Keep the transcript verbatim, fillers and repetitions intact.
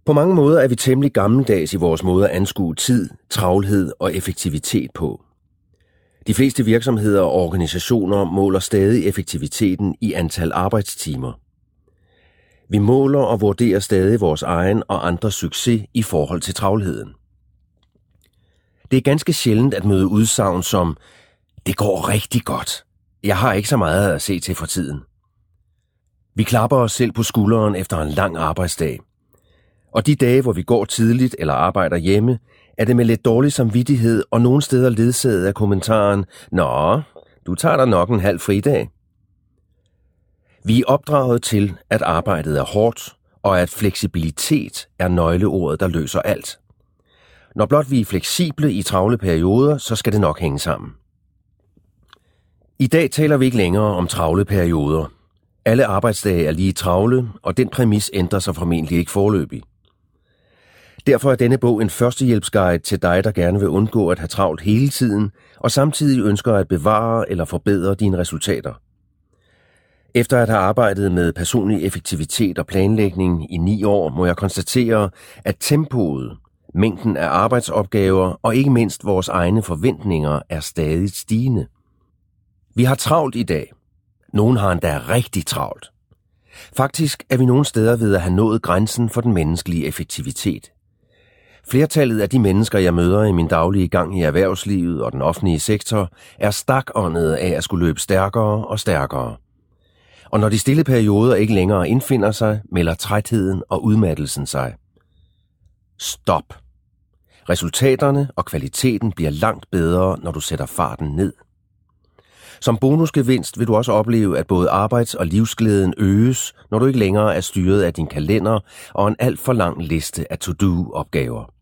På mange måder er vi temmelig gammeldags i vores måde at anskue tid, travlhed og effektivitet på. De fleste virksomheder og organisationer måler stadig effektiviteten i antal arbejdstimer. Vi måler og vurderer stadig vores egen og andres succes i forhold til travlheden. Det er ganske sjældent at møde udsagn som, det går rigtig godt. Jeg har ikke så meget at se til for tiden. Vi klapper os selv på skulderen efter en lang arbejdsdag. Og de dage, hvor vi går tidligt eller arbejder hjemme, er det med lidt dårlig samvittighed og nogle steder ledsaget af kommentaren, nå, du tager dig nok en halv fridag. Vi er opdraget til, at arbejdet er hårdt, og at fleksibilitet er nøgleordet, der løser alt. Når blot vi er fleksible i travle perioder, så skal det nok hænge sammen. I dag taler vi ikke længere om travle perioder. Alle arbejdsdage er lige travle, og den præmis ændrer sig formentlig ikke foreløbig. Derfor er denne bog en førstehjælpsguide til dig, der gerne vil undgå at have travlt hele tiden, og samtidig ønsker at bevare eller forbedre dine resultater. Efter at have arbejdet med personlig effektivitet og planlægning i ni år, må jeg konstatere, at tempoet, mængden af arbejdsopgaver og ikke mindst vores egne forventninger er stadig stigende. Vi har travlt i dag. Nogen har endda rigtig travlt. Faktisk er vi nogle steder ved at have nået grænsen for den menneskelige effektivitet. Flertallet af de mennesker, jeg møder i min daglige gang i erhvervslivet og den offentlige sektor, er stakåndede af at skulle løbe stærkere og stærkere. Og når de stille perioder ikke længere indfinder sig, melder trætheden og udmattelsen sig. Stop. Resultaterne og kvaliteten bliver langt bedre, når du sætter farten ned. Som bonusgevinst vil du også opleve, at både arbejds- og livsglæden øges, når du ikke længere er styret af din kalender og en alt for lang liste af to-do-opgaver.